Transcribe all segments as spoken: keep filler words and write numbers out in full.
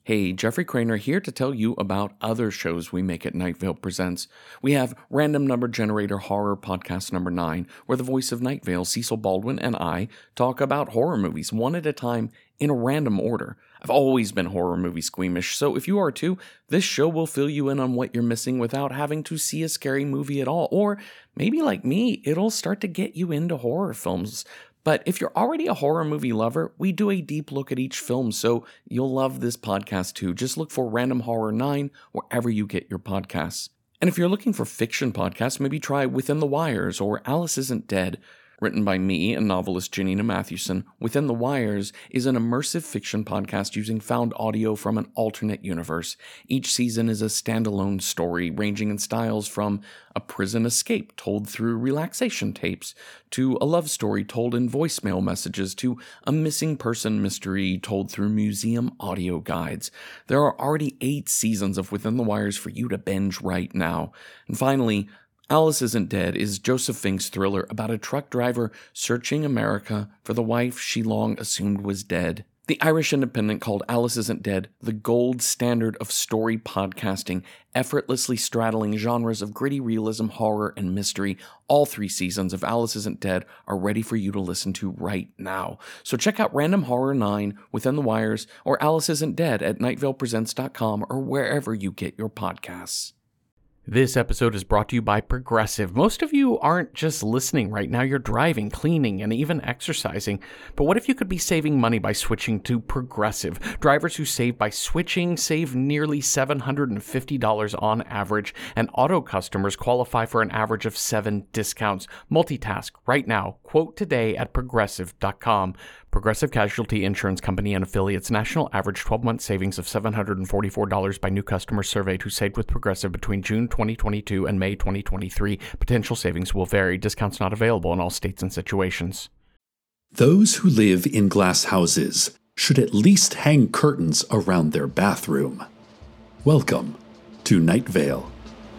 Hey, Jeffrey Craner here to tell you about other shows we make at Night Vale Presents. We have Random Number Generator Horror Podcast Number nine, where the voice of Night Vale, Cecil Baldwin, and I talk about horror movies one at a time in a random order. I've always been horror movie squeamish, so if you are too, this show will fill you in on what you're missing without having to see a scary movie at all. Or maybe like me, it'll start to get you into horror films. But if you're already a horror movie lover, we do a deep look at each film, so you'll love this podcast too. Just look for Random Horror nine wherever you get your podcasts. And if you're looking for fiction podcasts, maybe try Within the Wires or Alice Isn't Dead. Written by me and novelist Janina Mathewson, Within the Wires is an immersive fiction podcast using found audio from an alternate universe. Each season is a standalone story ranging in styles from a prison escape told through relaxation tapes, to a love story told in voicemail messages, to a missing person mystery told through museum audio guides. There are already eight seasons of Within the Wires for you to binge right now. And finally, Alice Isn't Dead is Joseph Fink's thriller about a truck driver searching America for the wife she long assumed was dead. The Irish Independent called Alice Isn't Dead the gold standard of story podcasting, effortlessly straddling genres of gritty realism, horror, and mystery. All three seasons of Alice Isn't Dead are ready for you to listen to right now. So check out Random Horror nine, Within the Wires, or Alice Isn't Dead at night vale presents dot com or wherever you get your podcasts. This episode is brought to you by Progressive. Most of you aren't just listening right now, you're driving, cleaning, and even exercising. But what if you could be saving money by switching to Progressive? Drivers who save by switching save nearly seven hundred fifty dollars on average, and auto customers qualify for an average of seven discounts. Multitask right now. Quote today at progressive dot com. Progressive Casualty Insurance Company and affiliates. National average twelve-month savings of seven hundred forty-four dollars by new customers surveyed who saved with Progressive between June twenty twenty-two and May twenty twenty-three. Potential savings will vary. Discounts not available in all states and situations. Those who live in glass houses should at least hang curtains around their bathroom. Welcome to Night Vale.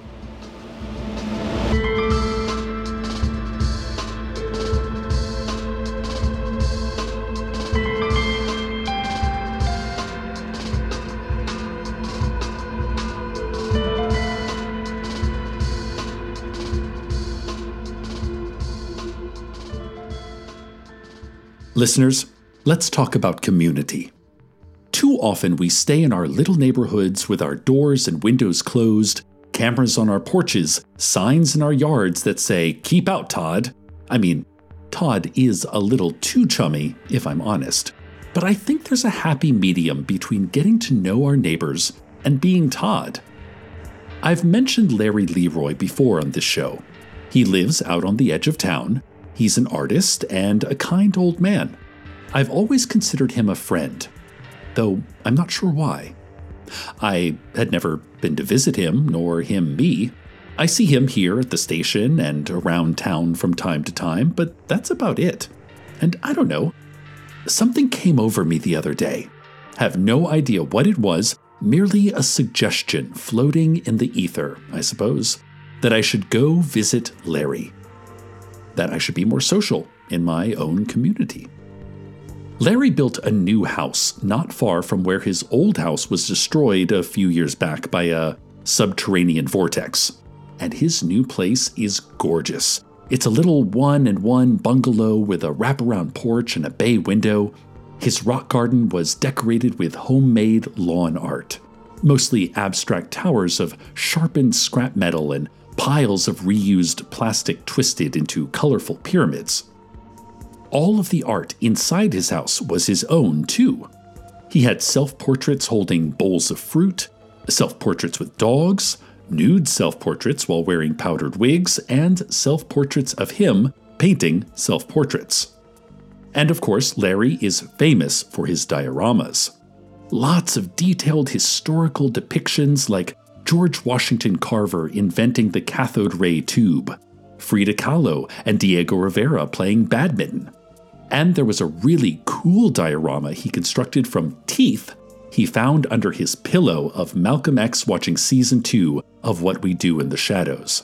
Listeners, let's talk about community. Too often we stay in our little neighborhoods with our doors and windows closed, cameras on our porches, signs in our yards that say, "Keep out, Todd." I mean, Todd is a little too chummy, if I'm honest. But I think there's a happy medium between getting to know our neighbors and being Todd. I've mentioned Larry Leroy before on this show. He lives out on the edge of town. He's an artist and a kind old man. I've always considered him a friend, though I'm not sure why. I had never been to visit him, nor him me. I see him here at the station and around town from time to time, but that's about it. And I don't know. Something came over me the other day. Have no idea what it was, merely a suggestion floating in the ether, I suppose, that I should go visit Larry. That I should be more social in my own community. Larry built a new house not far from where his old house was destroyed a few years back by a subterranean vortex. And his new place is gorgeous. It's a little one and one bungalow with a wraparound porch and a bay window. His rock garden was decorated with homemade lawn art, mostly abstract towers of sharpened scrap metal and piles of reused plastic twisted into colorful pyramids. All of the art inside his house was his own, too. He had self-portraits holding bowls of fruit, self-portraits with dogs, nude self-portraits while wearing powdered wigs, and self-portraits of him painting self-portraits. And of course, Larry is famous for his dioramas. Lots of detailed historical depictions like George Washington Carver inventing the cathode ray tube, Frida Kahlo and Diego Rivera playing badminton. And there was a really cool diorama he constructed from teeth he found under his pillow of Malcolm X watching season two of What We Do in the Shadows.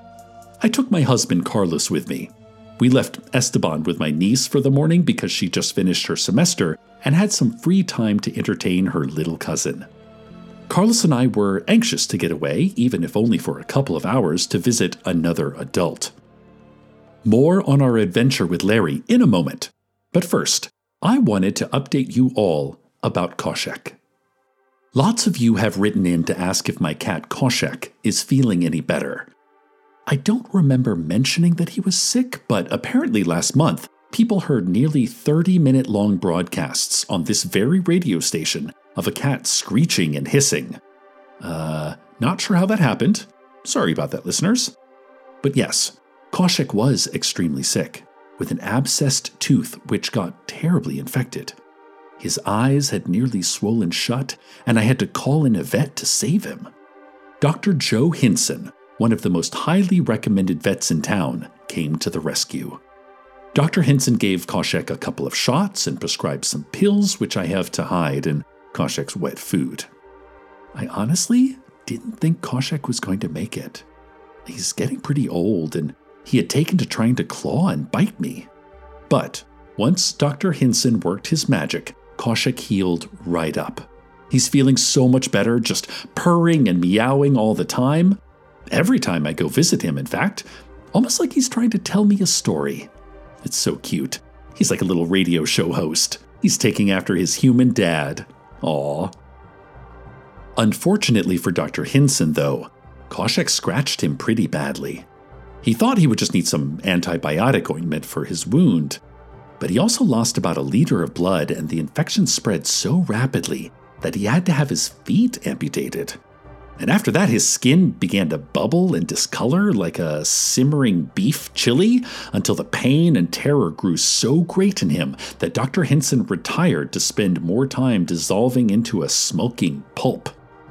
I took my husband Carlos with me. We left Esteban with my niece for the morning because she just finished her semester and had some free time to entertain her little cousin. Carlos and I were anxious to get away, even if only for a couple of hours, to visit another adult. More on our adventure with Larry in a moment, but first, I wanted to update you all about Koshek. Lots of you have written in to ask if my cat Koshek is feeling any better. I don't remember mentioning that he was sick, but apparently last month, people heard nearly thirty-minute long broadcasts on this very radio station of a cat screeching and hissing. Uh, not sure how that happened. Sorry about that, listeners. But yes, Koshek was extremely sick, with an abscessed tooth which got terribly infected. His eyes had nearly swollen shut, and I had to call in a vet to save him. Doctor Joe Hinson, one of the most highly recommended vets in town, came to the rescue. Doctor Hinson gave Koshek a couple of shots and prescribed some pills which I have to hide in Koshek's wet food. I honestly didn't think Koshek was going to make it. He's getting pretty old, and he had taken to trying to claw and bite me. But once Doctor Hinson worked his magic, Koshek healed right up. He's feeling so much better, just purring and meowing all the time. Every time I go visit him, in fact, almost like he's trying to tell me a story. It's so cute. He's like a little radio show host. He's taking after his human dad. Aww. Unfortunately for Doctor Hinson, though, Koshek scratched him pretty badly. He thought he would just need some antibiotic ointment for his wound, but he also lost about a liter of blood, and the infection spread so rapidly that he had to have his feet amputated. And after that, his skin began to bubble and discolor like a simmering beef chili until the pain and terror grew so great in him that Doctor Hinson retired to spend more time dissolving into a smoking pulp.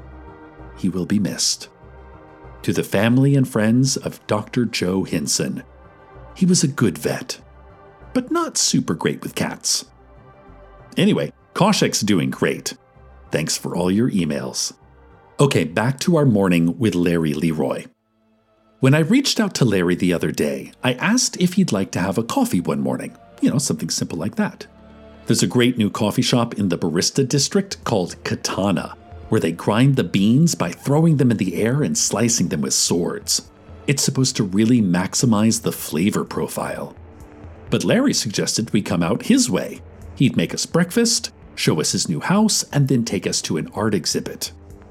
He will be missed. To the family and friends of Doctor Joe Hinson, he was a good vet, but not super great with cats. Anyway, Koshek's doing great. Thanks for all your emails. Okay, back to our morning with Larry Leroy. When I reached out to Larry the other day, I asked if he'd like to have a coffee one morning. You know, something simple like that. There's a great new coffee shop in the Barista District called Katana, where they grind the beans by throwing them in the air and slicing them with swords. It's supposed to really maximize the flavor profile. But Larry suggested we come out his way. He'd make us breakfast, show us his new house, and then take us to an art exhibit.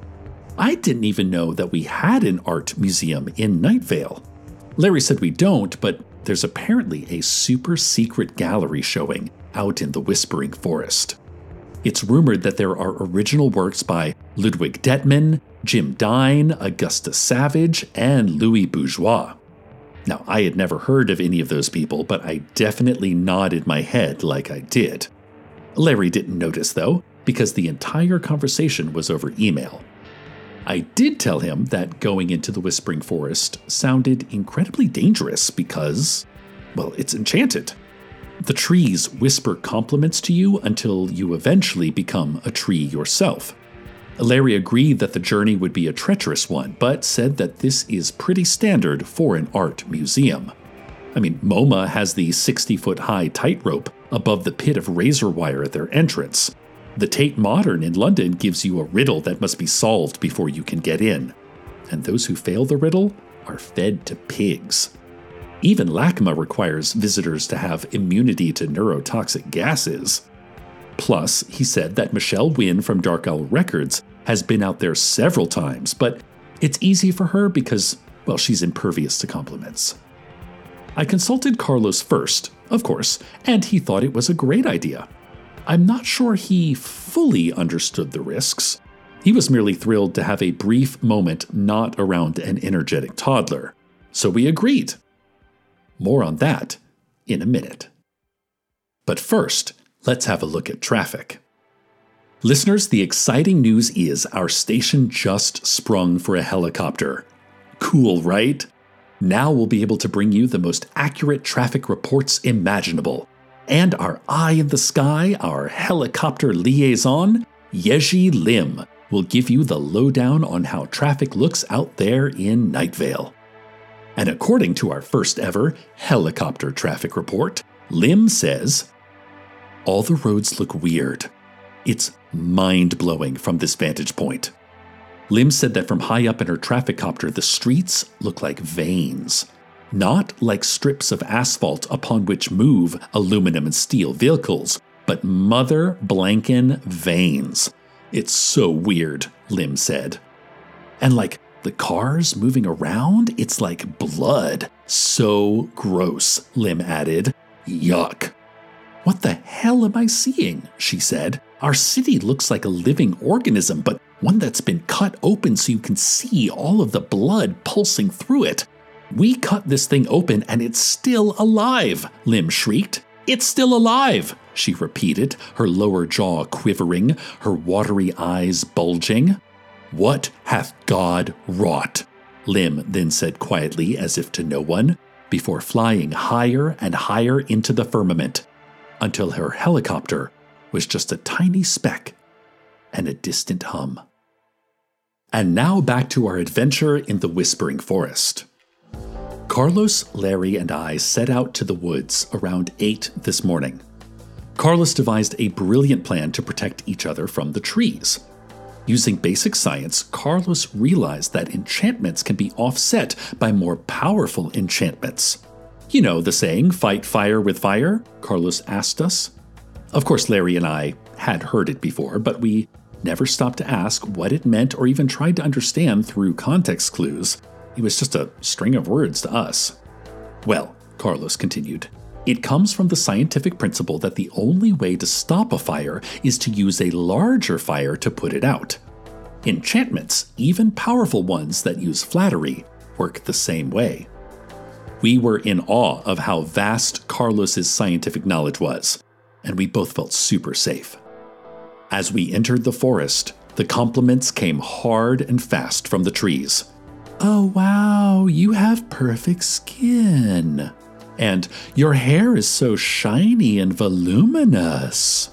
I didn't even know that we had an art museum in Night Vale. Larry said we don't, but there's apparently a super secret gallery showing out in the Whispering Forest. It's rumored that there are original works by Ludwig Detman, Jim Dine, Augusta Savage, and Louis Bourgeois. Now, I had never heard of any of those people, but I definitely nodded my head like I did. Larry didn't notice, though, because the entire conversation was over email. I did tell him that going into the Whispering Forest sounded incredibly dangerous because, well, it's enchanted. The trees whisper compliments to you until you eventually become a tree yourself. Larry agreed that the journey would be a treacherous one, but said that this is pretty standard for an art museum. I mean, MoMA has the sixty-foot-high tightrope above the pit of razor wire at their entrance. The Tate Modern in London gives you a riddle that must be solved before you can get in. And those who fail the riddle are fed to pigs. Even LACMA requires visitors to have immunity to neurotoxic gases. Plus, he said that Michelle Wynn from Dark Owl Records has been out there several times, but it's easy for her because, well, she's impervious to compliments. I consulted Carlos first, of course, and he thought it was a great idea. I'm not sure he fully understood the risks. He was merely thrilled to have a brief moment not around an energetic toddler. So we agreed. More on that in a minute. But first, let's have a look at traffic. Listeners, the exciting news is our station just sprung for a helicopter. Cool, right? Now we'll be able to bring you the most accurate traffic reports imaginable. And our eye in the sky, our helicopter liaison, Yeji Lim, will give you the lowdown on how traffic looks out there in Night Vale. And according to our first ever helicopter traffic report, Lim says, all the roads look weird. It's mind-blowing from this vantage point. Lim said that from high up in her traffic copter, the streets look like veins. Not like strips of asphalt upon which move aluminum and steel vehicles, but mother blankin' veins. It's so weird, Lim said. And like the cars moving around, it's like blood. So gross, Lim added. Yuck. What the hell am I seeing? She said. Our city looks like a living organism, but one that's been cut open so you can see all of the blood pulsing through it. We cut this thing open and it's still alive, Lim shrieked. It's still alive, she repeated, her lower jaw quivering, her watery eyes bulging. What hath God wrought? Lim then said quietly as if to no one, before flying higher and higher into the firmament, until her helicopter was just a tiny speck and a distant hum. And now back to our adventure in the Whispering Forest. Carlos, Larry, and I set out to the woods around eight this morning. Carlos devised a brilliant plan to protect each other from the trees. Using basic science, Carlos realized that enchantments can be offset by more powerful enchantments. You know the saying, fight fire with fire? Carlos asked us. Of course, Larry and I had heard it before, but we never stopped to ask what it meant or even tried to understand through context clues. It was just a string of words to us. Well, Carlos continued, it comes from the scientific principle that the only way to stop a fire is to use a larger fire to put it out. Enchantments, even powerful ones that use flattery, work the same way. We were in awe of how vast Carlos's scientific knowledge was, and we both felt super safe. As we entered the forest, the compliments came hard and fast from the trees. Oh wow, you have perfect skin. And your hair is so shiny and voluminous.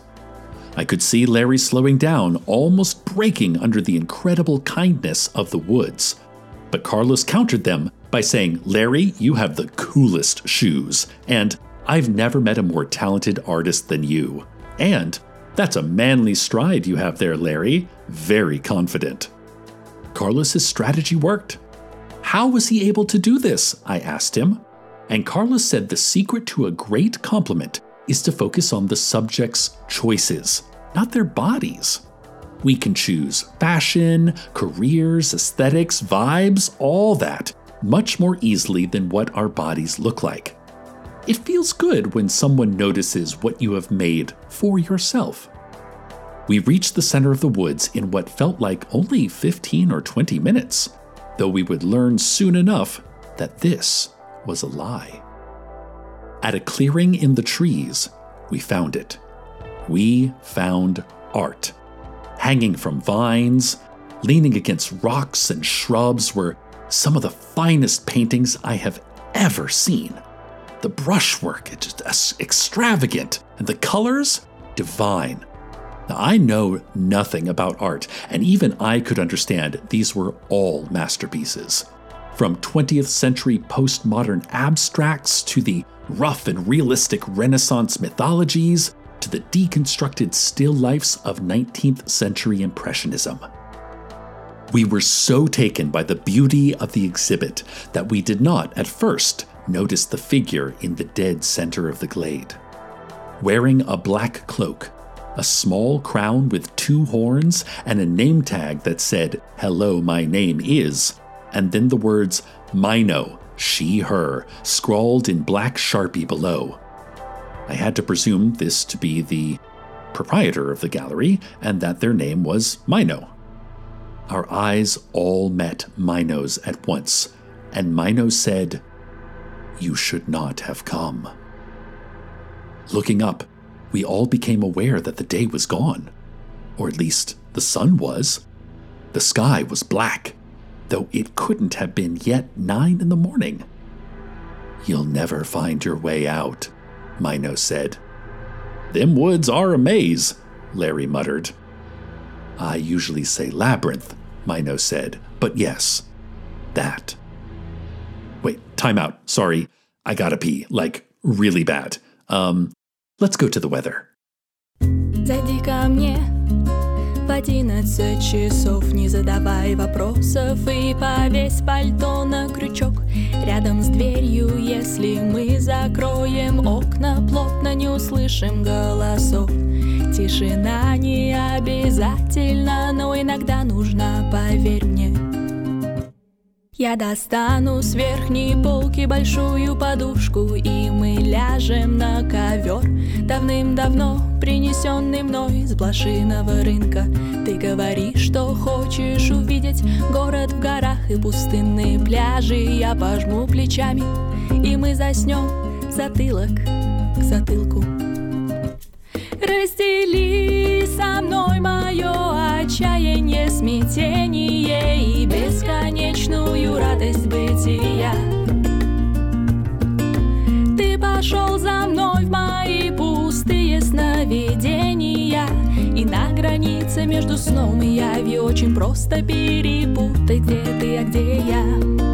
I could see Larry slowing down, almost breaking under the incredible kindness of the woods. But Carlos countered them by saying, Larry, you have the coolest shoes, and I've never met a more talented artist than you. And that's a manly stride you have there, Larry. Very confident. Carlos's strategy worked. How was he able to do this? I asked him. And Carlos said the secret to a great compliment is to focus on the subject's choices, not their bodies. We can choose fashion, careers, aesthetics, vibes, all that, much more easily than what our bodies look like. It feels good when someone notices what you have made for yourself. We reached the center of the woods in what felt like only fifteen or twenty minutes, though we would learn soon enough that this was a lie. At a clearing in the trees, we found it. We found art. Hanging from vines, leaning against rocks and shrubs were some of the finest paintings I have ever seen. The brushwork, it's just extravagant, and the colors, divine. Now, I know nothing about art, and even I could understand these were all masterpieces. From twentieth century postmodern abstracts to the rough and realistic Renaissance mythologies to the deconstructed still lifes of nineteenth century Impressionism. We were so taken by the beauty of the exhibit that we did not, at first, notice the figure in the dead center of the glade. Wearing a black cloak, a small crown with two horns, and a name tag that said, "Hello, my name is," and then the words, Mino, she, her, scrawled in black Sharpie below. I had to presume this to be the proprietor of the gallery, and that their name was Mino. Our eyes all met Mino's at once, and Mino said, "You should not have come." Looking up, we all became aware that the day was gone, or at least the sun was. The sky was black, though it couldn't have been yet nine in the morning. "You'll never find your way out," Mino said. "Them woods are a maze," Larry muttered. "I usually say labyrinth," Mino said, "but yes, that." Wait, time out. Sorry, I gotta pee, like really bad. Um, let's go to the weather. Zajdi ká mne, одиннадцать часов. Не задавай вопросов и повесь пальто на крючок рядом с дверью. Если мы закроем окна плотно, не услышим голосов. Тишина не обязательно, но иногда нужна, поверь мне. Я достану с верхней полки большую подушку, и мы ляжем на ковер, давным-давно принесенный мной с блошиного рынка. Ты говоришь, что хочешь увидеть город в горах и пустынные пляжи. Я пожму плечами, и мы заснем затылок к затылку. Раздели со мной мое отчаяние, смятение и бесконечную радость бытия. Ты пошел за мной в мои пустые сновидения, и на границе между сном и явью очень просто перепутать, где ты, а где я.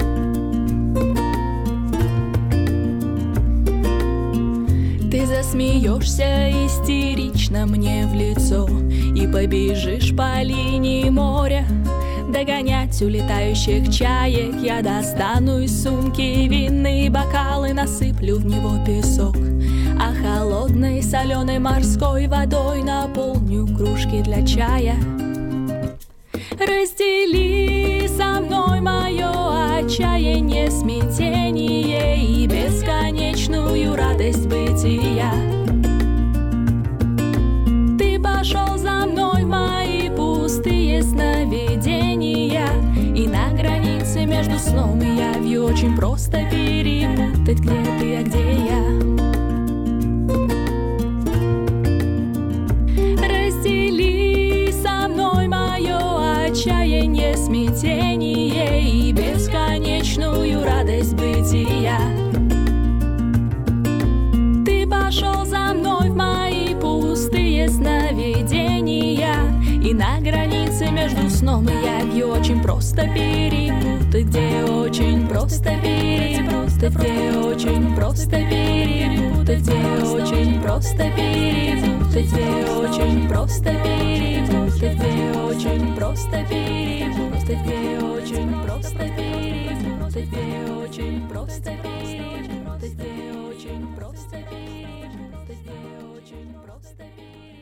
Ты засмеешься истерично мне в лицо и побежишь по линии моря догонять улетающих чаек. Я достану из сумки винные бокалы, насыплю в него песок, а холодной соленой морской водой наполню кружки для чая. Раздели со мной мое отчаяние, смятение и бесконечную радость бытия. Ты пошел за мной в мои пустые сновидения, и на границе между сном и явью очень просто перепутать, где ты, а где я. Раздели со мной мое отчаяние, смятение и бесконечную радость бытия. Ты пошел за мной в мои пустые сновидения, и на границе между сном и явью очень просто перепутать, где очень просто перепутать, где очень просто перепутать, где очень просто перепутать, где очень просто перепутать, где очень просто перепутать, где очень просто перепутать, где очень просто перепутать, где очень просто перепутать, где очень просто перепутать.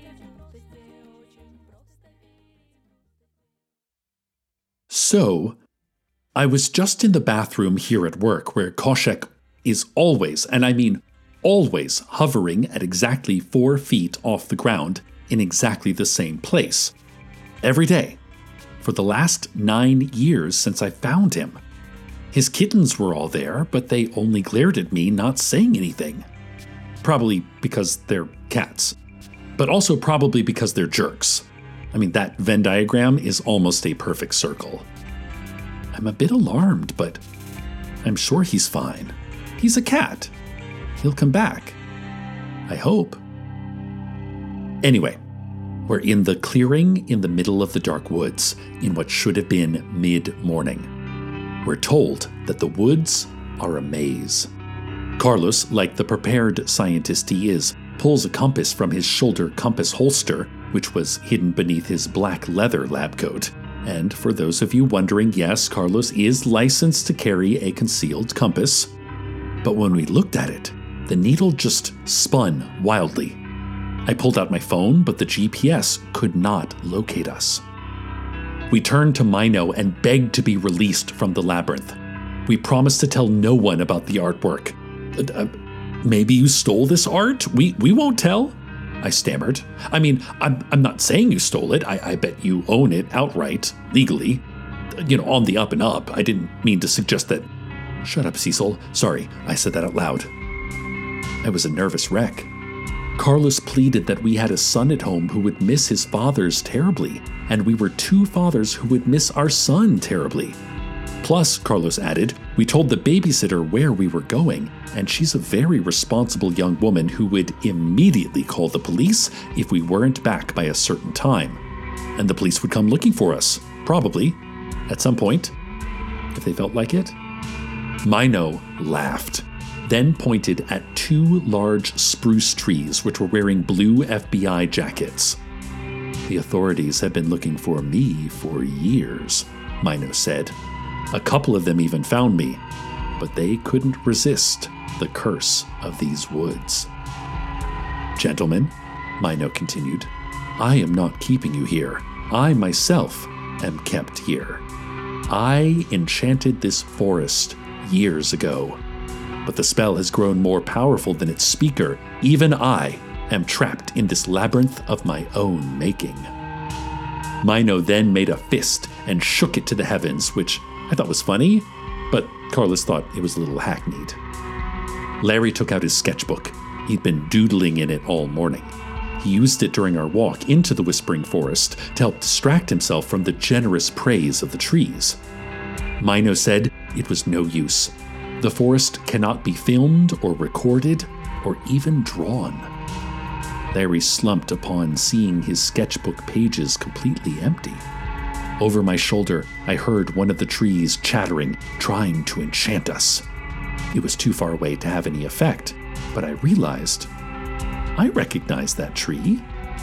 So, I was just in the bathroom here at work where Koshek is always, and I mean always, hovering at exactly four feet off the ground in exactly the same place. Every day. For the last nine years since I found him. His kittens were all there, but they only glared at me, not saying anything. Probably because they're cats. But also probably because they're jerks. I mean, that Venn diagram is almost a perfect circle. I'm a bit alarmed, but I'm sure he's fine. He's a cat. He'll come back. I hope. Anyway, we're in the clearing in the middle of the dark woods in what should have been mid-morning. We're told that the woods are a maze. Carlos, like the prepared scientist he is, pulls a compass from his shoulder compass holster, which was hidden beneath his black leather lab coat. And for those of you wondering, yes, Carlos is licensed to carry a concealed compass. But when we looked at it, the needle just spun wildly. I pulled out my phone, but the G P S could not locate us. We turned to Mino and begged to be released from the labyrinth. We promised to tell no one about the artwork. Uh, uh, maybe you stole this art? We we won't tell. I stammered. I mean, I'm, I'm not saying you stole it. I, I bet you own it outright, legally. You know, on the up and up. I didn't mean to suggest that. Shut up, Cecil. Sorry, I said that out loud. I was a nervous wreck. Carlos pleaded that we had a son at home who would miss his fathers terribly, and we were two fathers who would miss our son terribly. Plus, Carlos added, we told the babysitter where we were going, and she's a very responsible young woman who would immediately call the police if we weren't back by a certain time. And the police would come looking for us, probably, at some point, if they felt like it. Mino laughed, then pointed at two large spruce trees which were wearing blue F B I jackets. The authorities have been looking for me for years, Mino said. A couple of them even found me, but they couldn't resist the curse of these woods. Gentlemen, Mino continued, I am not keeping you here. I myself am kept here. I enchanted this forest years ago, but the spell has grown more powerful than its speaker. Even I am trapped in this labyrinth of my own making. Mino then made a fist and shook it to the heavens, which I thought was funny, but Carlos thought it was a little hackneyed. Larry took out his sketchbook. He'd been doodling in it all morning. He used it during our walk into the Whispering Forest to help distract himself from the generous praise of the trees. Mino said it was no use. The forest cannot be filmed or recorded or even drawn. Larry slumped upon seeing his sketchbook pages completely empty. Over my shoulder, I heard one of the trees chattering, trying to enchant us. It was too far away to have any effect, but I realized I recognized that tree.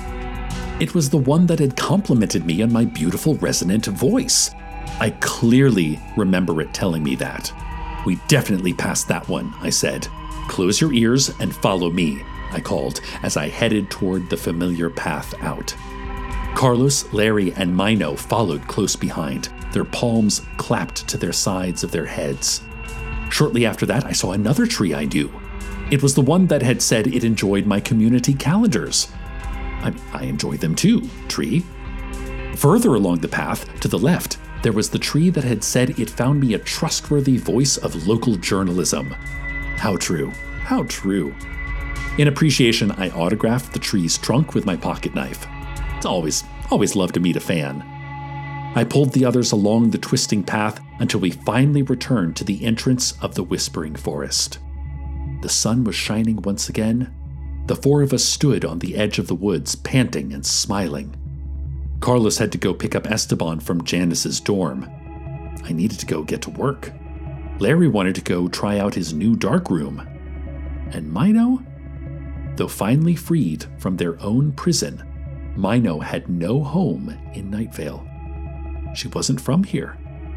It was the one that had complimented me on my beautiful resonant voice. I clearly remember it telling me that. We definitely passed that one, I said. Close your ears and follow me, I called as I headed toward the familiar path out. Carlos, Larry, and Mino followed close behind, their palms clapped to their sides of their heads. Shortly after that, I saw another tree I knew. It was the one that had said it enjoyed my community calendars. I, I enjoy them too, tree. Further along the path, to the left, there was the tree that had said it found me a trustworthy voice of local journalism. How true, how true. In appreciation, I autographed the tree's trunk with my pocket knife. It's always, always love to meet a fan. I pulled the others along the twisting path until we finally returned to the entrance of the Whispering Forest. The sun was shining once again. The four of us stood on the edge of the woods, panting and smiling. Carlos had to go pick up Esteban from Janice's dorm. I needed to go get to work. Larry wanted to go try out his new dark room. And Mino? Though finally freed from their own prison, Mino had no home in Night Vale. She wasn't from here.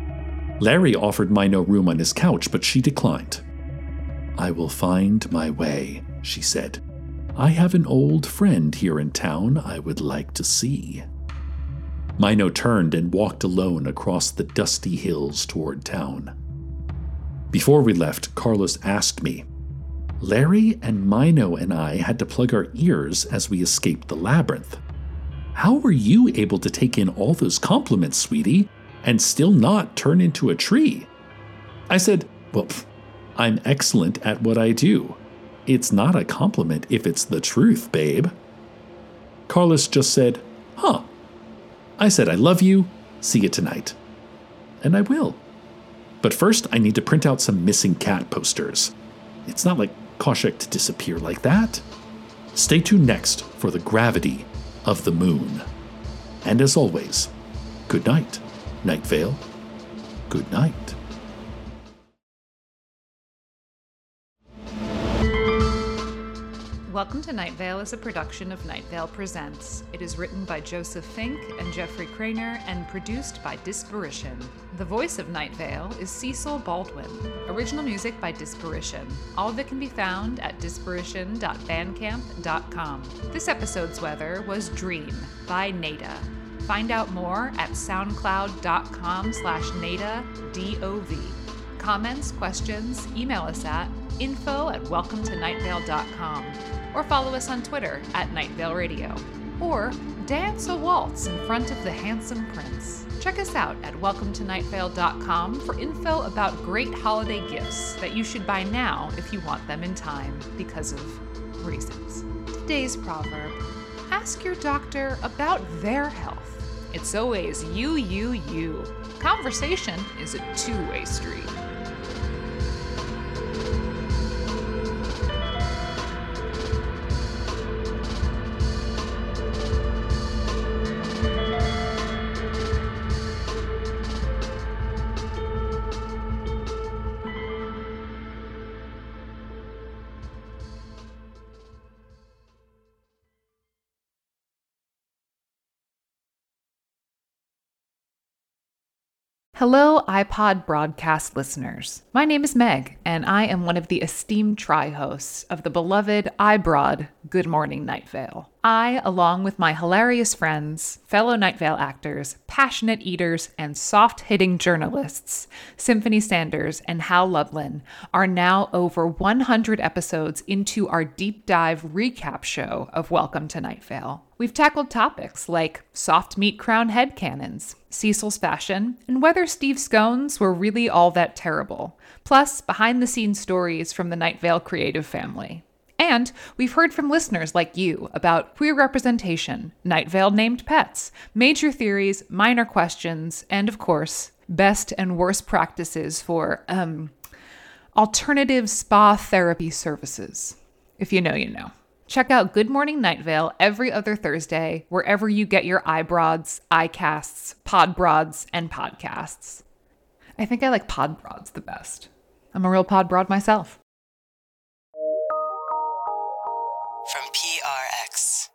Larry offered Mino room on his couch, but she declined. I will find my way, she said. I have an old friend here in town I would like to see. Mino turned and walked alone across the dusty hills toward town. Before we left, Carlos asked me, Larry and Mino and I had to plug our ears as we escaped the labyrinth. How were you able to take in all those compliments, sweetie, and still not turn into a tree? I said, well, pff, I'm excellent at what I do. It's not a compliment if it's the truth, babe. Carlos just said, huh. I said, I love you. See you tonight. And I will. But first, I need to print out some missing cat posters. It's not like Khoshekh to disappear like that. Stay tuned next for the gravity of the moon. And as always, good night, Night Vale. Good night. Welcome to Night Vale is a production of Night Vale Presents. It is written by Joseph Fink and Jeffrey Craner and produced by Disparition. The voice of Night Vale is Cecil Baldwin. Original music by Disparition. All of it can be found at disparition dot bandcamp dot com. This episode's weather was Dream by Nada. Find out more at soundcloud dot com slash Nada, D O V. Comments, questions, email us at info at welcome to night vale dot com. Or follow us on Twitter at Night Vale Radio. Or dance a waltz in front of the handsome prince. Check us out at welcome to night vale dot com for info about great holiday gifts that you should buy now if you want them in time because of reasons. Today's proverb, ask your doctor about their health. It's always you, you, you. Conversation is a two-way street. Hello, iPod broadcast listeners. My name is Meg, and I am one of the esteemed tri-hosts of the beloved iBroad Good Morning Night Vale. I, along with my hilarious friends, fellow Night Vale actors, passionate eaters, and soft-hitting journalists, Symphony Sanders and Hal Lublin, are now over one hundred episodes into our deep dive recap show of Welcome to Night Vale. We've tackled topics like soft meat crown headcanons, Cecil's fashion, and whether Steve scones were really all that terrible, plus behind-the-scenes stories from the Night Vale creative family. And we've heard from listeners like you about queer representation, Night Vale named pets, major theories, minor questions, and of course, best and worst practices for, um, alternative spa therapy services. If you know, you know. Check out Good Morning Night Vale every other Thursday, wherever you get your iBroads, iCasts, Podbroads, and podcasts. I think I like Podbroads the best. I'm a real Podbroad myself. From P R X.